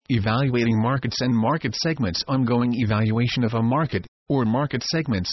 Evaluating markets and market segments. Ongoing evaluation of a market, or market segments.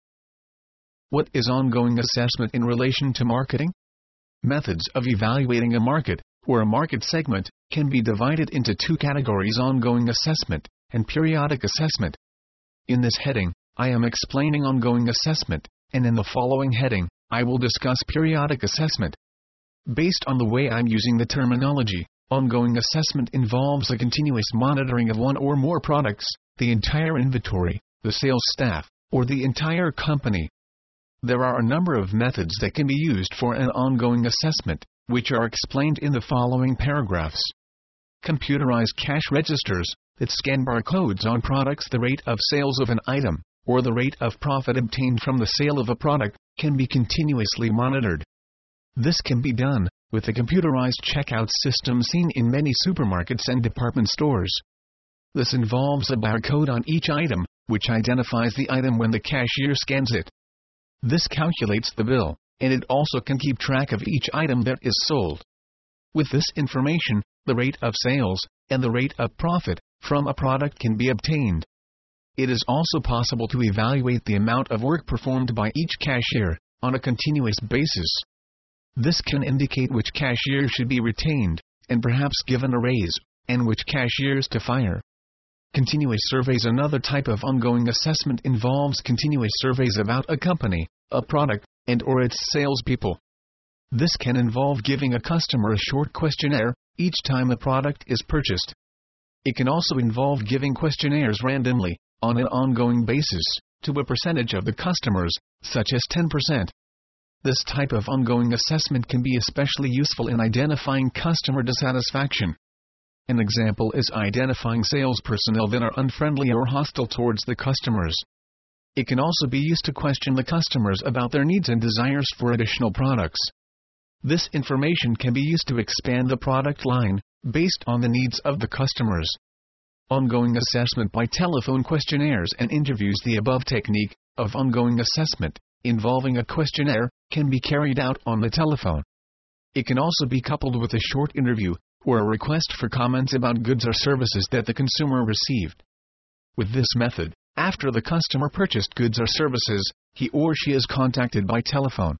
What is ongoing assessment in relation to marketing? Methods of evaluating a market, or a market segment, can be divided into two categories: ongoing assessment and periodic assessment. In this heading, I am explaining ongoing assessment, and in the following heading, I will discuss periodic assessment. Based on the way I'm using the terminology, ongoing assessment involves a continuous monitoring of one or more products, the entire inventory, the sales staff, or the entire company. There are a number of methods that can be used for an ongoing assessment, which are explained in the following paragraphs. Computerized cash registers that scan barcodes on products. The rate of sales of an item, or the rate of profit obtained from the sale of a product, can be continuously monitored. This can be done with a computerized checkout system seen in many supermarkets and department stores. This involves a barcode on each item, which identifies the item when the cashier scans it. This calculates the bill, and it also can keep track of each item that is sold. With this information, the rate of sales and the rate of profit from a product can be obtained. It is also possible to evaluate the amount of work performed by each cashier on a continuous basis. This can indicate which cashiers should be retained, and perhaps given a raise, and which cashiers to fire. Continuous surveys. Another type of ongoing assessment involves continuous surveys about a company, a product, and/or its salespeople. This can involve giving a customer a short questionnaire each time a product is purchased. It can also involve giving questionnaires randomly, on an ongoing basis, to a percentage of the customers, such as 10%. This type of ongoing assessment can be especially useful in identifying customer dissatisfaction. An example is identifying sales personnel that are unfriendly or hostile towards the customers. It can also be used to question the customers about their needs and desires for additional products. This information can be used to expand the product line, based on the needs of the customers. Ongoing assessment by telephone. Questionnaires and interviews. The above technique of ongoing assessment, involving a questionnaire, can be carried out on the telephone. It can also be coupled with a short interview, or a request for comments about goods or services that the consumer received. With this method, after the customer purchased goods or services, he or she is contacted by telephone.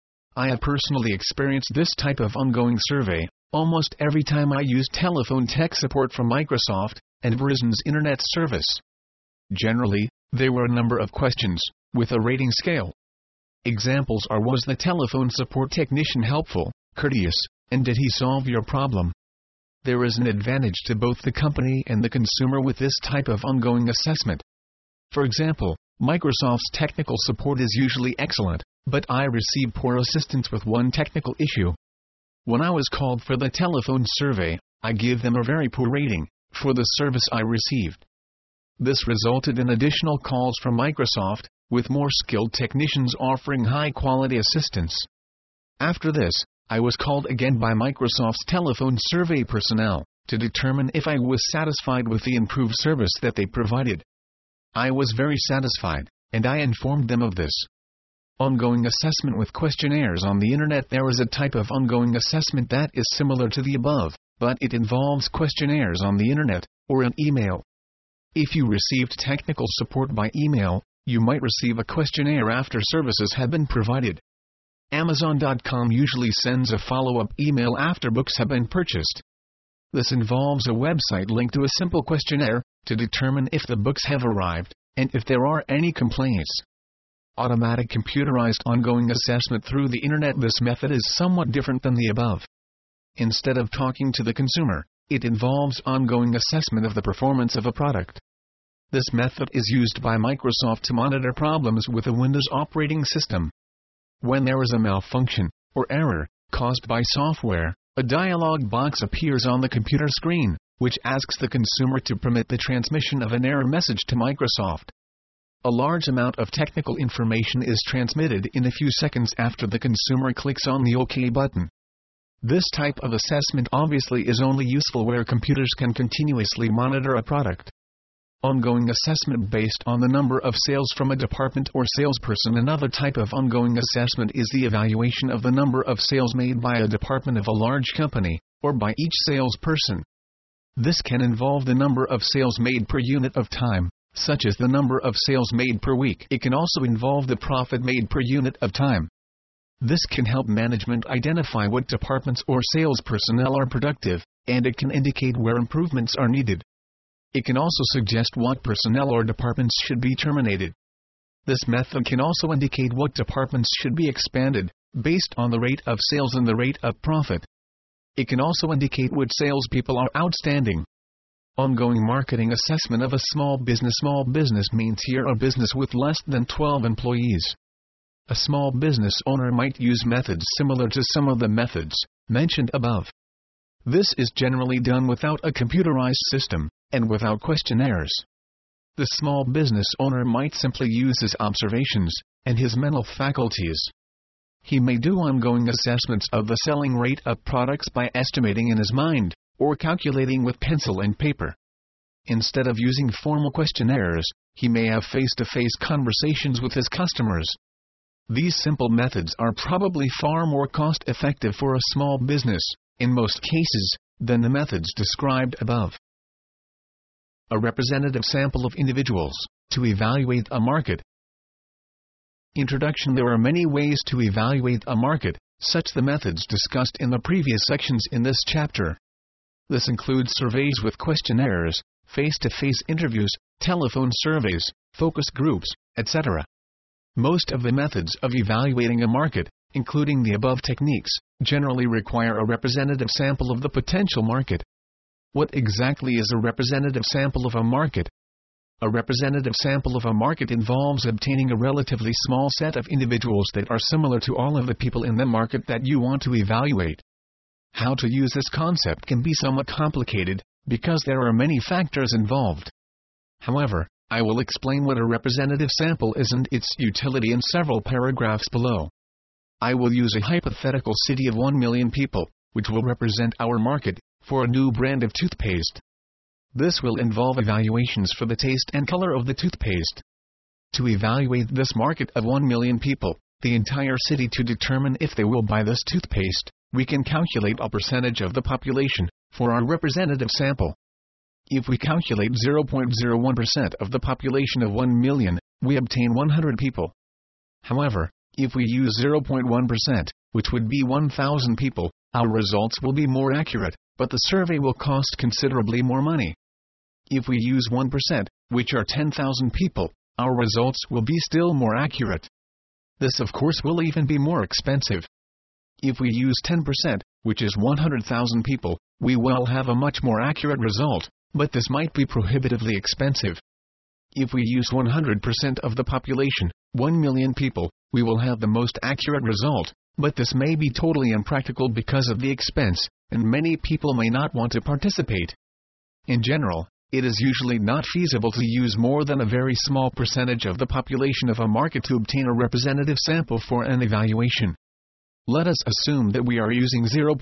I have personally experienced this type of ongoing survey almost every time I used telephone tech support from Microsoft and Verizon's internet service. Generally, there were a number of questions, with a rating scale. Examples are: was the telephone support technician helpful, courteous, and did he solve your problem? There is an advantage to both the company and the consumer with this type of ongoing assessment. For example, Microsoft's technical support is usually excellent, but I receive poor assistance with one technical issue. When I was called for the telephone survey, I gave them a very poor rating for the service I received. This resulted in additional calls from Microsoft, with more skilled technicians offering high-quality assistance. After this, I was called again by Microsoft's telephone survey personnel to determine if I was satisfied with the improved service that they provided. I was very satisfied, and I informed them of this. Ongoing assessment with questionnaires on the internet. There is a type of ongoing assessment that is similar to the above, but it involves questionnaires on the internet, or an email. If you received technical support by email, you might receive a questionnaire after services have been provided. Amazon.com usually sends a follow-up email after books have been purchased. This involves a website link to a simple questionnaire to determine if the books have arrived, and if there are any complaints. Automatic computerized ongoing assessment through the internet. This method is somewhat different than the above. Instead of talking to the consumer, it involves ongoing assessment of the performance of a product. This method is used by Microsoft to monitor problems with a Windows operating system. When there is a malfunction, or error, caused by software, a dialog box appears on the computer screen, which asks the consumer to permit the transmission of an error message to Microsoft. A large amount of technical information is transmitted in a few seconds after the consumer clicks on the OK button. This type of assessment obviously is only useful where computers can continuously monitor a product. Ongoing assessment based on the number of sales from a department or salesperson. Another type of ongoing assessment is the evaluation of the number of sales made by a department of a large company, or by each salesperson. This can involve the number of sales made per unit of time, such as the number of sales made per week. It can also involve the profit made per unit of time. This can help management identify what departments or sales personnel are productive, and it can indicate where improvements are needed. It can also suggest what personnel or departments should be terminated. This method can also indicate what departments should be expanded, based on the rate of sales and the rate of profit. It can also indicate what salespeople are outstanding. Ongoing marketing assessment of a small business. Small business means here a business with less than 12 employees. A small business owner might use methods similar to some of the methods mentioned above. This is generally done without a computerized system, and without questionnaires. The small business owner might simply use his observations, and his mental faculties. He may do ongoing assessments of the selling rate of products by estimating in his mind, or calculating with pencil and paper. Instead of using formal questionnaires, he may have face-to-face conversations with his customers. These simple methods are probably far more cost-effective for a small business, in most cases, than the methods described above. A representative sample of individuals, to evaluate a market. Introduction. There are many ways to evaluate a market, such the methods discussed in the previous sections in this chapter. This includes surveys with questionnaires, face-to-face interviews, telephone surveys, focus groups, etc. Most of the methods of evaluating a market, including the above techniques, generally require a representative sample of the potential market. What exactly is a representative sample of a market? A representative sample of a market involves obtaining a relatively small set of individuals that are similar to all of the people in the market that you want to evaluate. How to use this concept can be somewhat complicated, because there are many factors involved. However, I will explain what a representative sample is and its utility in several paragraphs below. I will use a hypothetical city of 1 million people, which will represent our market, for a new brand of toothpaste. This will involve evaluations for the taste and color of the toothpaste. To evaluate this market of 1 million people, the entire city, to determine if they will buy this toothpaste, we can calculate a percentage of the population, for our representative sample. If we calculate 0.01% of the population of 1 million, we obtain 100 people. However, if we use 0.1%, which would be 1,000 people, our results will be more accurate, but the survey will cost considerably more money. If we use 1%, which are 10,000 people, our results will be still more accurate. This of course will even be more expensive. If we use 10%, which is 100,000 people, we will have a much more accurate result, but this might be prohibitively expensive. If we use 100% of the population, 1 million people, we will have the most accurate result, but this may be totally impractical because of the expense, and many people may not want to participate. In general, it is usually not feasible to use more than a very small percentage of the population of a market to obtain a representative sample for an evaluation. Let us assume that we are using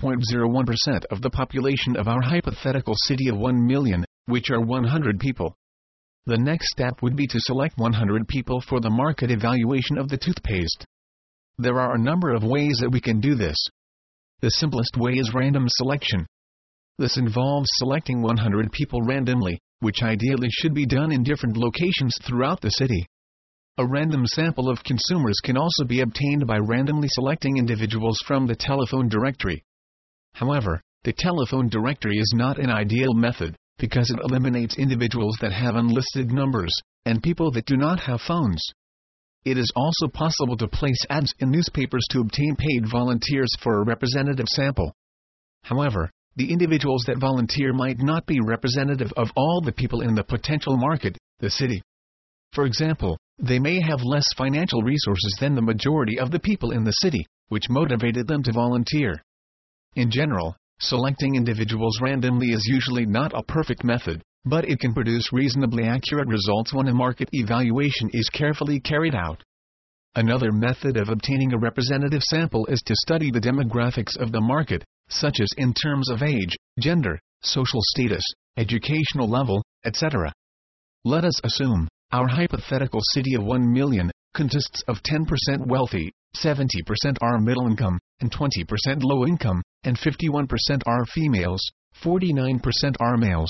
0.01% of the population of our hypothetical city of 1 million, which are 100 people. The next step would be to select 100 people for the market evaluation of the toothpaste. There are a number of ways that we can do this. The simplest way is random selection. This involves selecting 100 people randomly, which ideally should be done in different locations throughout the city. A random sample of consumers can also be obtained by randomly selecting individuals from the telephone directory. However, the telephone directory is not an ideal method, because it eliminates individuals that have unlisted numbers, and people that do not have phones. It is also possible to place ads in newspapers to obtain paid volunteers for a representative sample. However, the individuals that volunteer might not be representative of all the people in the potential market, the city. For example, they may have less financial resources than the majority of the people in the city, which motivated them to volunteer. In general, selecting individuals randomly is usually not a perfect method, but it can produce reasonably accurate results when a market evaluation is carefully carried out. Another method of obtaining a representative sample is to study the demographics of the market, such as in terms of age, gender, social status, educational level, etc. Let us assume our hypothetical city of 1 million consists of 10% wealthy, 70% are middle income, and 20% low income, and 51% are females, 49% are males.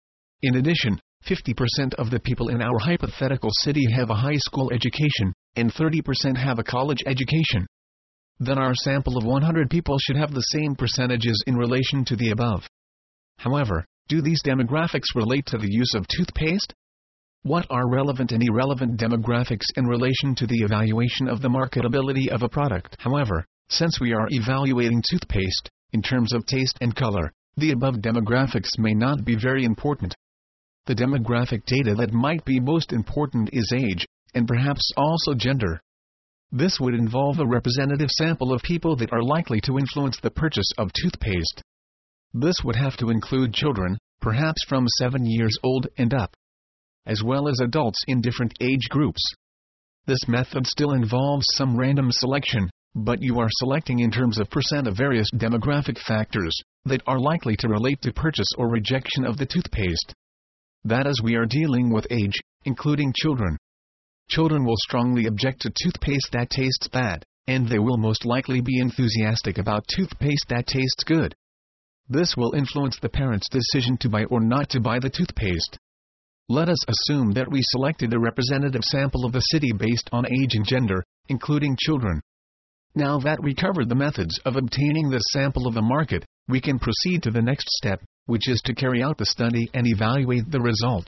In addition, 50% of the people in our hypothetical city have a high school education, and 30% have a college education. Then our sample of 100 people should have the same percentages in relation to the above. However, do these demographics relate to the use of toothpaste? What are relevant and irrelevant demographics in relation to the evaluation of the marketability of a product? However, since we are evaluating toothpaste, in terms of taste and color, the above demographics may not be very important. The demographic data that might be most important is age, and perhaps also gender. This would involve a representative sample of people that are likely to influence the purchase of toothpaste. This would have to include children, perhaps from 7 years old and up, as well as adults in different age groups. This method still involves some random selection, but you are selecting in terms of percent of various demographic factors that are likely to relate to purchase or rejection of the toothpaste. That is, we are dealing with age, including children. Children will strongly object to toothpaste that tastes bad, and they will most likely be enthusiastic about toothpaste that tastes good. This will influence the parents' decision to buy or not to buy the toothpaste. Let us assume that we selected a representative sample of the city based on age and gender, including children. Now that we covered the methods of obtaining this sample of the market, we can proceed to the next step, which is to carry out the study and evaluate the results.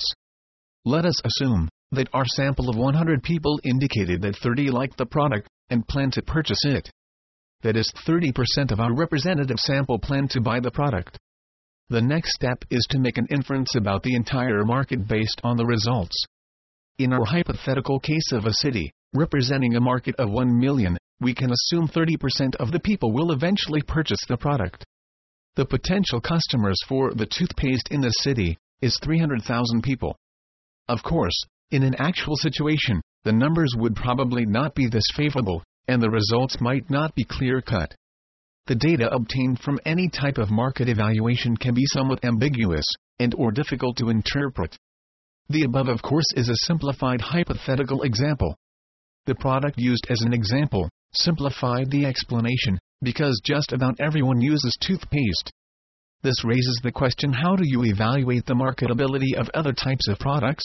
Let us assume that our sample of 100 people indicated that 30 liked the product and planned to purchase it. That is, 30% of our representative sample planned to buy the product. The next step is to make an inference about the entire market based on the results. In our hypothetical case of a city, representing a market of 1 million, we can assume 30% of the people will eventually purchase the product. The potential customers for the toothpaste in the city is 300,000 people. Of course, in an actual situation, the numbers would probably not be this favorable, and the results might not be clear-cut. The data obtained from any type of market evaluation can be somewhat ambiguous and/or difficult to interpret. The above, of course, is a simplified hypothetical example. The product used as an example simplified the explanation, because just about everyone uses toothpaste. This raises the question: how do you evaluate the marketability of other types of products?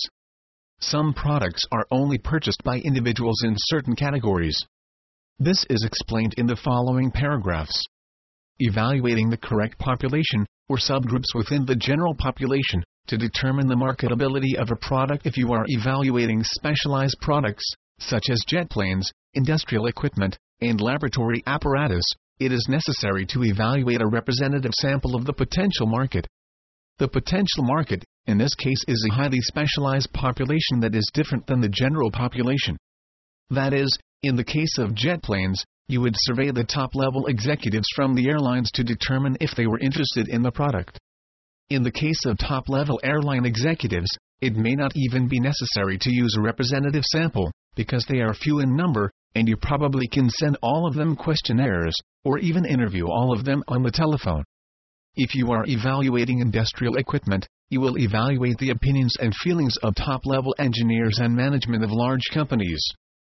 Some products are only purchased by individuals in certain categories. This is explained in the following paragraphs. Evaluating the correct population, or subgroups within the general population, to determine the marketability of a product. If you are evaluating specialized products, such as jet planes, industrial equipment, and laboratory apparatus, it is necessary to evaluate a representative sample of the potential market. The potential market, in this case, is a highly specialized population that is different than the general population. That is, in the case of jet planes, you would survey the top-level executives from the airlines to determine if they were interested in the product. In the case of top-level airline executives, it may not even be necessary to use a representative sample, because they are few in number, and you probably can send all of them questionnaires, or even interview all of them on the telephone. If you are evaluating industrial equipment, you will evaluate the opinions and feelings of top-level engineers and management of large companies.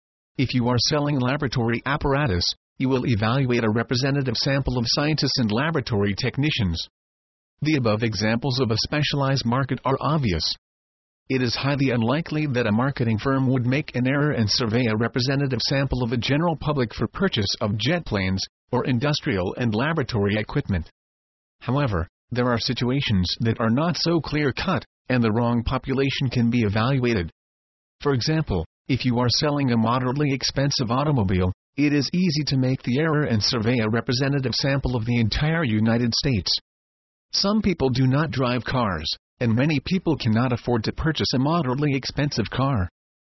If you are selling laboratory apparatus, you will evaluate a representative sample of scientists and laboratory technicians. The above examples of a specialized market are obvious. It is highly unlikely that a marketing firm would make an error and survey a representative sample of the general public for purchase of jet planes, or industrial and laboratory equipment. However, there are situations that are not so clear-cut, and the wrong population can be evaluated. For example, if you are selling a moderately expensive automobile, it is easy to make the error and survey a representative sample of the entire United States. Some people do not drive cars, and many people cannot afford to purchase a moderately expensive car.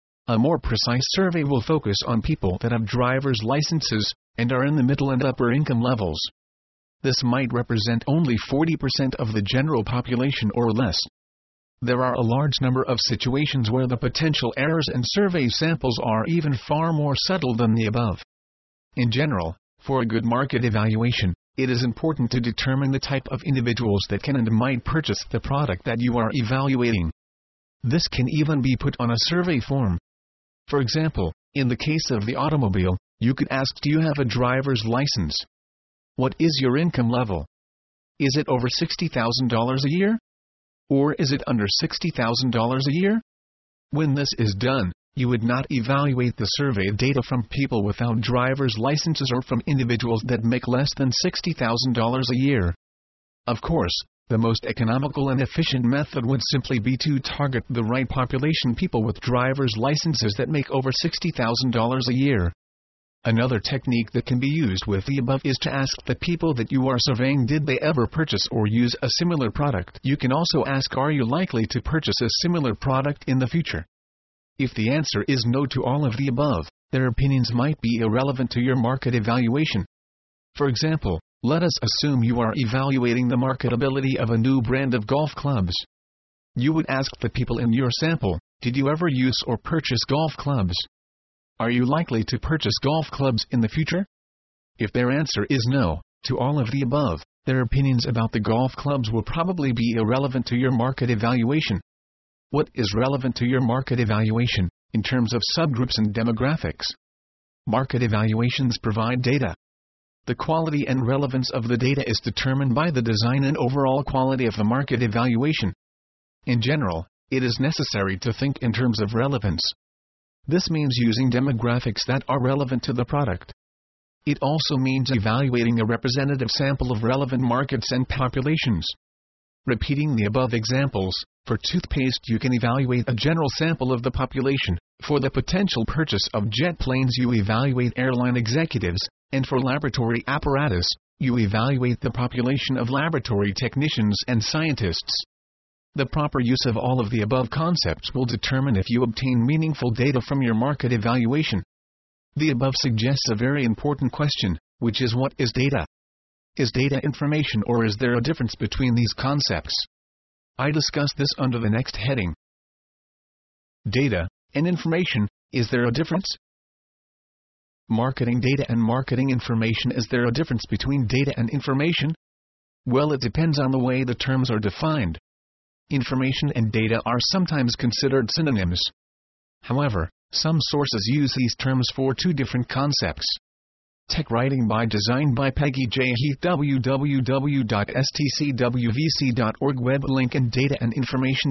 A more precise survey will focus on people that have driver's licenses and are in the middle and upper income levels. This might represent only 40% of the general population or less. There are a large number of situations where the potential errors in survey samples are even far more subtle than the above. In general, for a good market evaluation, it is important to determine the type of individuals that can and might purchase the product that you are evaluating. This can even be put on a survey form. For example, in the case of the automobile, you could ask: do you have a driver's license? What is your income level? Is it over $60,000 a year? Or is it under $60,000 a year? When this is done, you would not evaluate the survey data from people without driver's licenses or from individuals that make less than $60,000 a year. Of course, the most economical and efficient method would simply be to target the right population, people with driver's licenses that make over $60,000 a year. Another technique that can be used with the above is to ask the people that you are surveying, did they ever purchase or use a similar product? You can also ask, are you likely to purchase a similar product in the future? If the answer is no to all of the above, their opinions might be irrelevant to your market evaluation. For example, let us assume you are evaluating the marketability of a new brand of golf clubs. You would ask the people in your sample, did you ever use or purchase golf clubs? Are you likely to purchase golf clubs in the future? If their answer is no to all of the above, their opinions about the golf clubs will probably be irrelevant to your market evaluation. What is relevant to your market evaluation, in terms of subgroups and demographics? Market evaluations provide data. The quality and relevance of the data is determined by the design and overall quality of the market evaluation. In general, it is necessary to think in terms of relevance. This means using demographics that are relevant to the product. It also means evaluating a representative sample of relevant markets and populations. Repeating the above examples, for toothpaste you can evaluate a general sample of the population. For the potential purchase of jet planes you evaluate airline executives, and for laboratory apparatus, you evaluate the population of laboratory technicians and scientists. The proper use of all of the above concepts will determine if you obtain meaningful data from your market evaluation. The above suggests a very important question, which is, what is data? Is data information, or is there a difference between these concepts? I discuss this under the next heading. Data and information, is there a difference? Marketing data and marketing information, is there a difference between data and information? Well, it depends on the way the terms are defined. Information and data are sometimes considered synonyms. However, some sources use these terms for two different concepts. Tech Writing by Design by Peggy J. Heath, www.stcwvc.org web link, and Data and Information,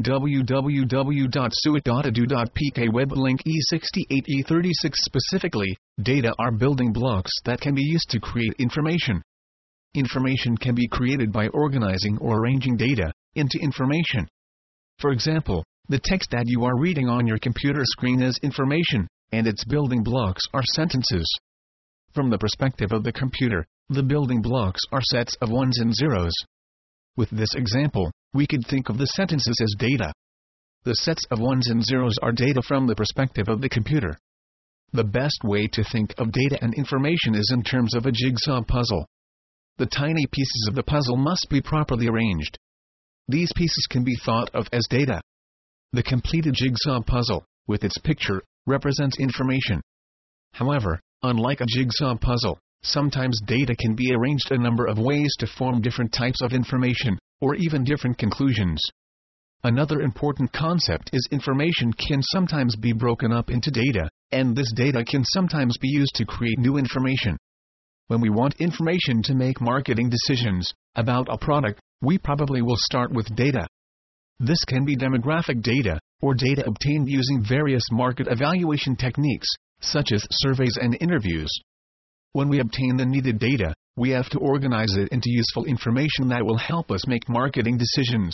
www.suit.edu.pk web link. E68 E36. Specifically, data are building blocks that can be used to create information. Information can be created by organizing or arranging data into information. For example, the text that you are reading on your computer screen is information, and its building blocks are sentences. From the perspective of the computer, the building blocks are sets of ones and zeros. With this example, we could think of the sentences as data. The sets of ones and zeros are data from the perspective of the computer. The best way to think of data and information is in terms of a jigsaw puzzle. The tiny pieces of the puzzle must be properly arranged. These pieces can be thought of as data. The completed jigsaw puzzle, with its picture, represents information. However, unlike a jigsaw puzzle, sometimes data can be arranged a number of ways to form different types of information, or even different conclusions. Another important concept is information can sometimes be broken up into data, and this data can sometimes be used to create new information. When we want information to make marketing decisions about a product, we probably will start with data. This can be demographic data, or data obtained using various market evaluation techniques, such as surveys and interviews. When we obtain the needed data, we have to organize it into useful information that will help us make marketing decisions.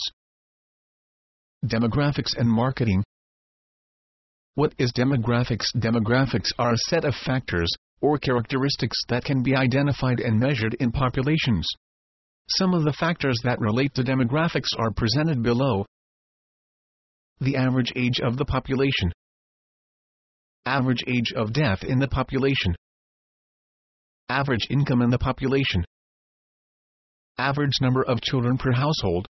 Demographics and marketing. What is demographics? Demographics are a set of factors, or characteristics that can be identified and measured in populations. Some of the factors that relate to demographics are presented below. The average age of the population. Average age of death in the population. Average income in the population. Average number of children per household.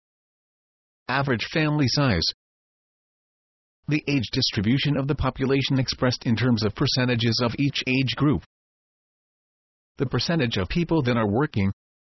Average family size. The age distribution of the population expressed in terms of percentages of each age group. The percentage of people that are working.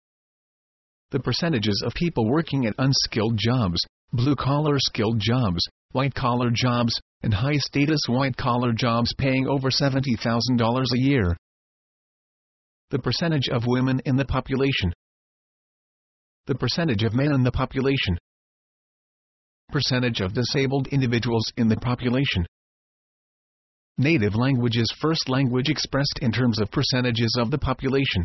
The percentages of people working at unskilled jobs, blue-collar skilled jobs, white-collar jobs, and high-status white-collar jobs paying over $70,000 a year. The percentage of women in the population. the percentage of men in the population. Percentage of disabled individuals in the population. Native languages, first language expressed in terms of percentages of the population.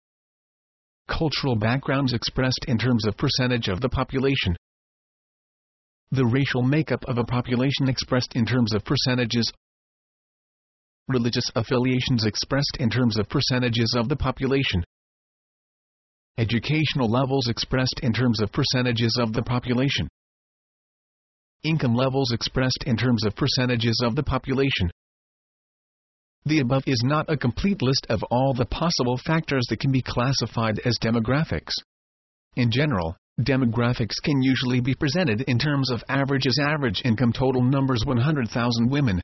Cultural backgrounds expressed in terms of percentage of the population. The racial makeup of a population expressed in terms of percentages. Religious affiliations expressed in terms of percentages of the population. Educational levels expressed in terms of percentages of the population. Income levels expressed in terms of percentages of the population. The above is not a complete list of all the possible factors that can be classified as demographics. In general, demographics can usually be presented in terms of averages: average income, total numbers 100,000 women,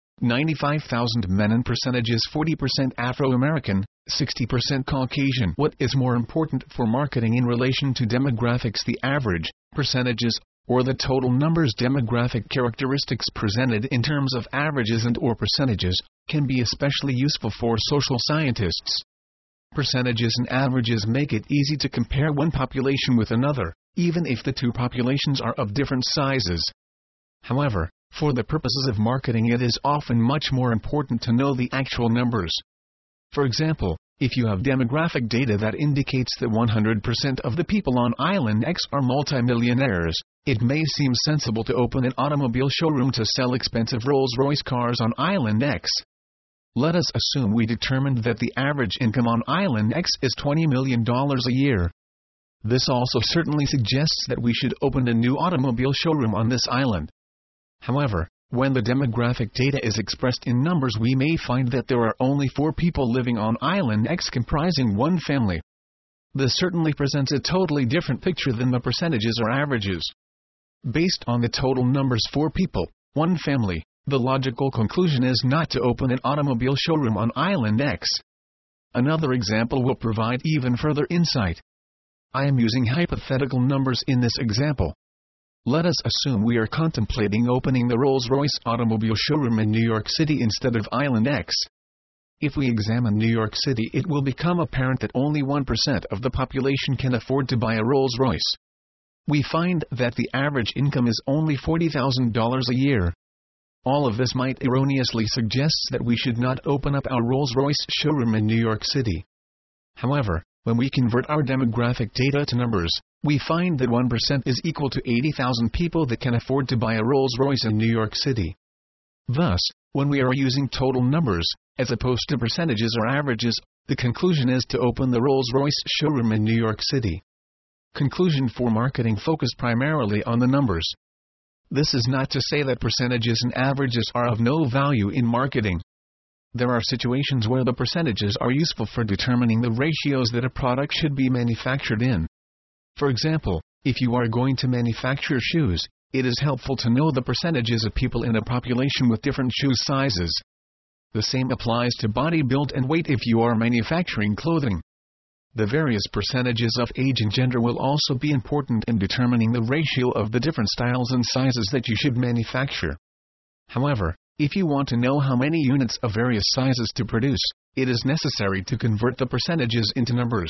95,000 men, and percentages 40% Afro-American, 60% Caucasian. What is more important for marketing in relation to demographics, the average, percentages, or the total numbers? Demographic characteristics presented in terms of averages and or percentages can be especially useful for social scientists. Percentages and averages make it easy to compare one population with another, even if the two populations are of different sizes. However, for the purposes of marketing, it is often much more important to know the actual numbers. For example, if you have demographic data that indicates that 100% of the people on Island X are multimillionaires, it may seem sensible to open an automobile showroom to sell expensive Rolls-Royce cars on Island X. Let us assume we determined that the average income on Island X is $20 million a year. This also certainly suggests that we should open a new automobile showroom on this island. However, when the demographic data is expressed in numbers, we may find that there are only 4 people living on Island X comprising one family. This certainly presents a totally different picture than the percentages or averages. Based on the total numbers, 4 people, one family, the logical conclusion is not to open an automobile showroom on Island X. Another example will provide even further insight. I am using hypothetical numbers in this example. Let us assume we are contemplating opening the Rolls-Royce automobile showroom in New York City instead of Island X. If we examine New York City, it will become apparent that only 1% of the population can afford to buy a Rolls-Royce. We find that the average income is only $40,000 a year. All of this might erroneously suggest that we should not open up our Rolls-Royce showroom in New York City. However, when we convert our demographic data to numbers, we find that 1% is equal to 80,000 people that can afford to buy a Rolls-Royce in New York City. Thus, when we are using total numbers, as opposed to percentages or averages, the conclusion is to open the Rolls-Royce showroom in New York City. Conclusion: for marketing, focus primarily on the numbers. This is not to say that percentages and averages are of no value in marketing. There are situations where the percentages are useful for determining the ratios that a product should be manufactured in. For example, if you are going to manufacture shoes, it is helpful to know the percentages of people in a population with different shoe sizes. The same applies to body build and weight if you are manufacturing clothing. The various percentages of age and gender will also be important in determining the ratio of the different styles and sizes that you should manufacture. However, if you want to know how many units of various sizes to produce, it is necessary to convert the percentages into numbers.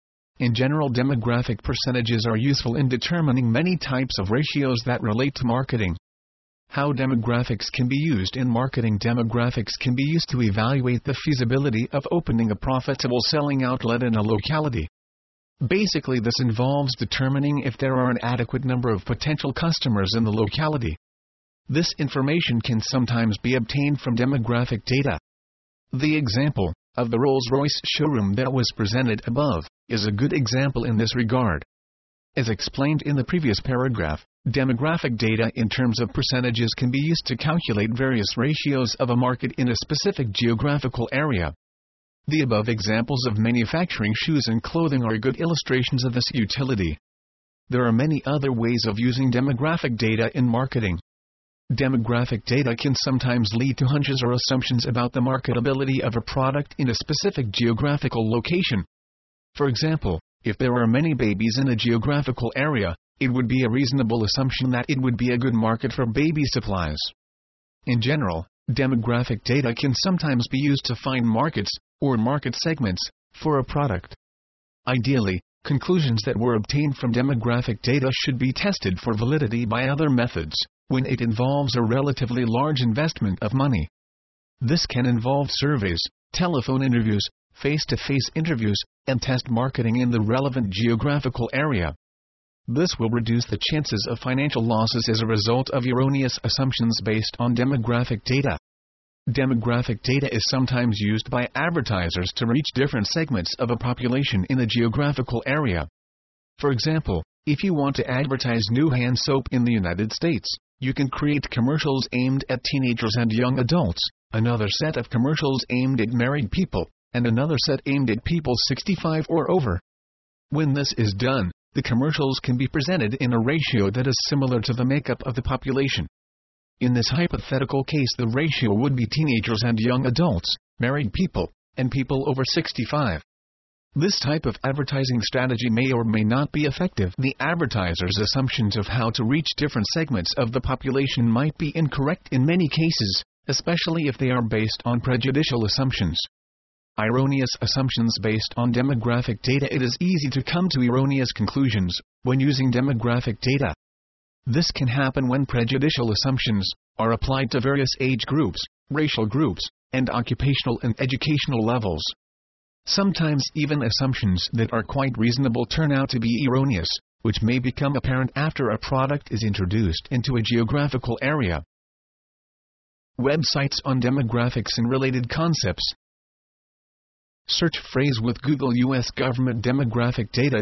In general, demographic percentages are useful in determining many types of ratios that relate to marketing. How demographics can be used in marketing? Demographics can be used to evaluate the feasibility of opening a profitable selling outlet in a locality. Basically, this involves determining if there are an adequate number of potential customers in the locality. This information can sometimes be obtained from demographic data. The example of the Rolls-Royce showroom that was presented above is a good example in this regard. As explained in the previous paragraph, demographic data in terms of percentages can be used to calculate various ratios of a market in a specific geographical area. The above examples of manufacturing shoes and clothing are good illustrations of this utility. There are many other ways of using demographic data in marketing. Demographic data can sometimes lead to hunches or assumptions about the marketability of a product in a specific geographical location. For example, if there are many babies in a geographical area, it would be a reasonable assumption that it would be a good market for baby supplies. In general, demographic data can sometimes be used to find markets, or market segments, for a product. Ideally, Conclusions that were obtained from demographic data should be tested for validity by other methods, when it involves a relatively large investment of money. This can involve surveys, telephone interviews, face-to-face interviews, and test marketing in the relevant geographical area. This will reduce the chances of financial losses as a result of erroneous assumptions based on demographic data. Demographic data is sometimes used by advertisers to reach different segments of a population in a geographical area. For example, if you want to advertise new hand soap in the United States, you can create commercials aimed at teenagers and young adults, another set of commercials aimed at married people, and another set aimed at people 65 or over. When this is done, the commercials can be presented in a ratio that is similar to the makeup of the population. In this hypothetical case, the ratio would be teenagers and young adults, married people, and people over 65. This type of advertising strategy may or may not be effective. The advertiser's assumptions of how to reach different segments of the population might be incorrect in many cases, especially if they are based on prejudicial assumptions. Erroneous assumptions based on demographic data. It is easy to come to erroneous conclusions when using demographic data. This can happen when prejudicial assumptions are applied to various age groups, racial groups, and occupational and educational levels. Sometimes even assumptions that are quite reasonable turn out to be erroneous, which may become apparent after a product is introduced into a geographical area. Websites on demographics and related concepts. Search phrase with Google U.S. government demographic data.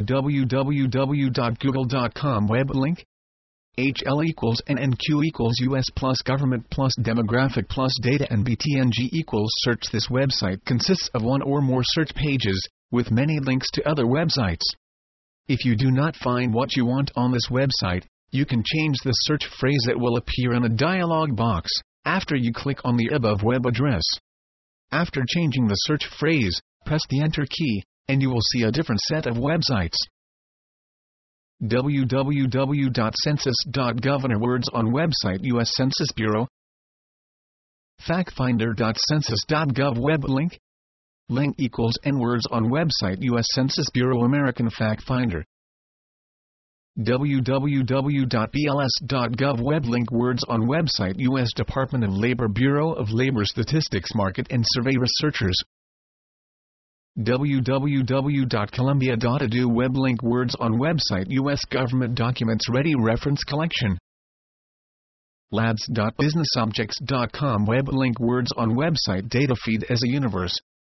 www.google.com web link. HL equals NNQ equals US plus government plus demographic plus data and BTNG equals search. This website consists of one or more search pages, with many links to other websites. If you do not find what you want on this website, you can change the search phrase that will appear in a dialog box after you click on the above web address. After changing the search phrase, press the Enter key, and you will see a different set of websites. www.census.gov words on website US Census Bureau. Factfinder.census.gov web link. Link equals N words on website US Census Bureau American Fact Finder. www.bls.gov web link words on website US Department of Labor Bureau of Labor Statistics Market and Survey Researchers. www.columbia.edu web link words on website US Government Documents Ready Reference Collection. labs.businessobjects.com web link words on website Data Feed as a Universe.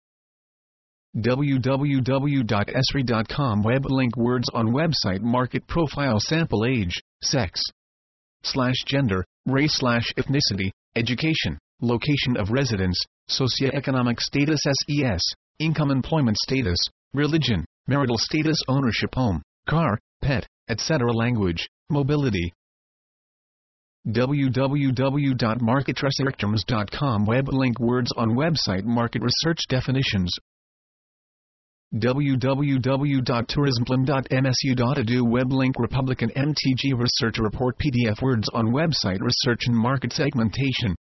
www.esri.com web link words on website Market Profile Sample Age, Sex / Gender, Race / Ethnicity, Education, Location of Residence, Socioeconomic Status SES, Income Employment Status, Religion, Marital Status Ownership Home, Car, Pet, etc. Language, Mobility. www.marketresearchterms.com web link words on website Market Research Definitions. www.tourismplim.msu.edu web link Republican MTG Research Report PDF words on website Research and Market Segmentation.